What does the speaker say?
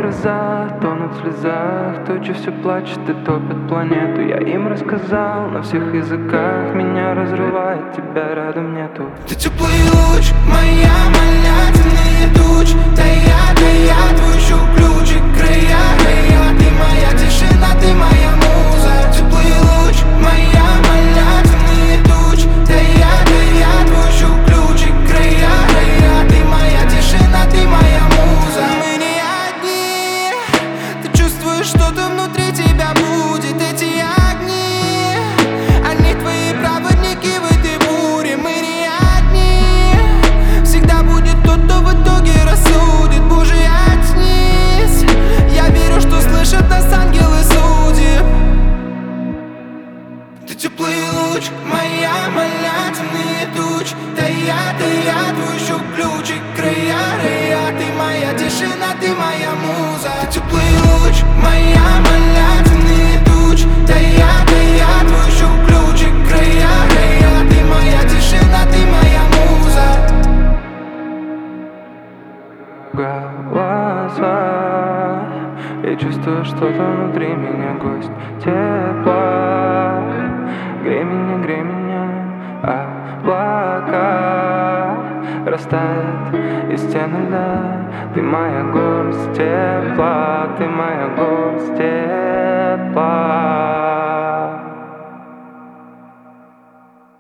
гроза, тонут в слезах, тучи все плачет и топит планету. Я им рассказал на всех языках, меня разрывает, тебя рядом нету. Ты теплый луч, моя малятинные туч. Да я твой еще ключик, края. Ты моя тишина, ты моя муза. Теплый луч, моя малятинные туч. Да я твой еще ключик, края. Ты моя тишина, ты моя муза. Мы не одни, ты чувствуешь, что-то внутри тебя будет. Эти огни, они твои проводники в этой буре. Мы не одни, всегда будет тот, кто в итоге рассудит. Боже, очнись, я верю, что слышат нас ангелы судеб. Ты теплый луч, моя малятинные туч. Да я твой еще ключик, края. Ты моя тишина, ты моя муза. Ты теплый луч, моя малятинные туч. Да я твой еще ключик, края. Ты моя тишина, ты моя муза. Голоса, я чувствую что-то внутри меня, гость тепла. Грей меня, облака растает из стены льда. Ты моя горсть тепла, ты моя горсть тепла.